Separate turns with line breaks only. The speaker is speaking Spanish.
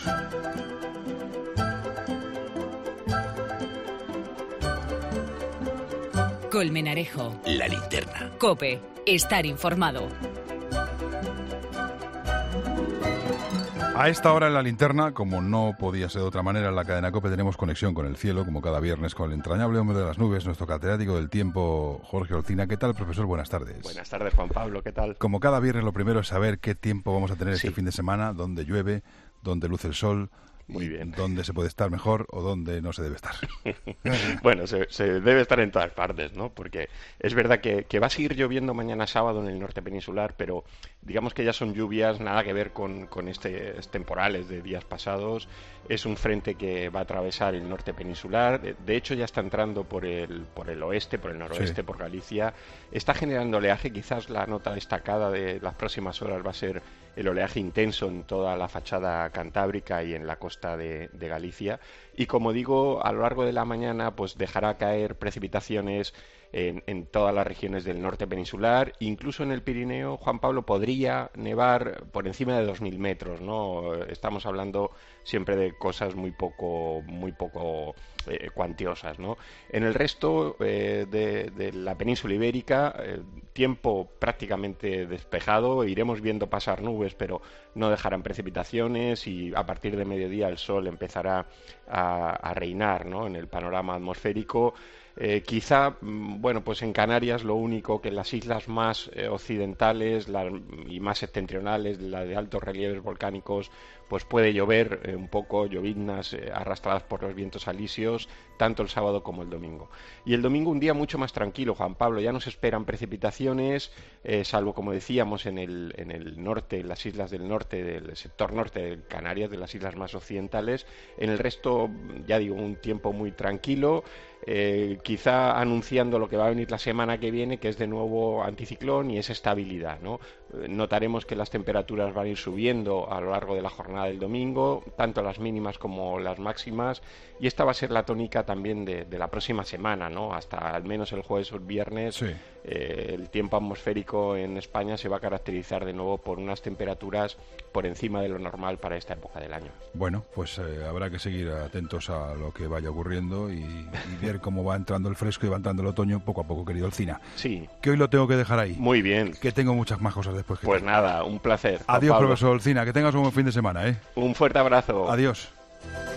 Colmenarejo.
La linterna.
COPE. Estar informado.
A esta hora en la linterna, como no podía ser de otra manera, en la cadena COPE tenemos conexión con el cielo, como cada viernes, con el entrañable hombre de las nubes, nuestro catedrático del tiempo, Jorge Olcina. ¿Qué tal, profesor? Buenas tardes.
Buenas tardes, Juan Pablo. ¿Qué tal?
Como cada viernes, lo primero es saber qué tiempo vamos a tener este fin de semana, dónde llueve, dónde luce el sol.
Muy bien.
¿Dónde se puede estar mejor o dónde no se debe estar?
Bueno, se debe estar en todas partes, ¿no? Porque es verdad que va a seguir lloviendo mañana sábado en el norte peninsular, pero digamos que ya son lluvias, nada que ver con estos temporales de días pasados. Es un frente que va a atravesar el norte peninsular. De hecho, ya está entrando por el oeste, por el noroeste, sí, por Galicia. Está generando oleaje. Quizás la nota destacada de las próximas horas va a ser el oleaje intenso en toda la fachada cantábrica y en la costa de Galicia. Y como digo, a lo largo de la mañana pues dejará caer precipitaciones en todas las regiones del norte peninsular. Incluso en el Pirineo, Juan Pablo, podría nevar por encima de 2.000 metros, ¿no? Estamos hablando siempre de cosas muy poco cuantiosas, ¿no? En el resto de la península ibérica, tiempo prácticamente despejado. Iremos viendo pasar nubes, pero no dejarán precipitaciones, y a partir de mediodía el sol empezará a reinar, ¿no?, en el panorama atmosférico. Quizá, bueno, pues en Canarias lo único que en las islas más occidentales y más septentrionales, la de altos relieves volcánicos, pues puede llover un poco, lloviznas arrastradas por los vientos alisios, tanto el sábado como el domingo. Y el domingo un día mucho más tranquilo, Juan Pablo. Ya no se esperan precipitaciones, salvo, como decíamos, en el norte, en las islas del norte, del sector norte de Canarias, de las islas más occidentales. En el resto, ya digo, un tiempo muy tranquilo. Quizá anunciando lo que va a venir la semana que viene, que es de nuevo anticiclón y es estabilidad, ¿no? Notaremos que las temperaturas van a ir subiendo a lo largo de la jornada del domingo, tanto las mínimas como las máximas, y esta va a ser la tónica también de la próxima semana, ¿no? Hasta al menos el jueves o el viernes. Sí. El tiempo atmosférico en España se va a caracterizar de nuevo por unas temperaturas por encima de lo normal para esta época del año.
Bueno, pues habrá que seguir atentos a lo que vaya ocurriendo y ver cómo va entrando el fresco y va entrando el otoño poco a poco, querido Olcina.
Sí.
Que hoy lo tengo que dejar ahí.
Muy bien.
Que tengo muchas más cosas después.
Pues nada, un placer.
Adiós, profesor Olcina. Que tengas un buen fin de semana, ¿eh?
Un fuerte abrazo.
Adiós.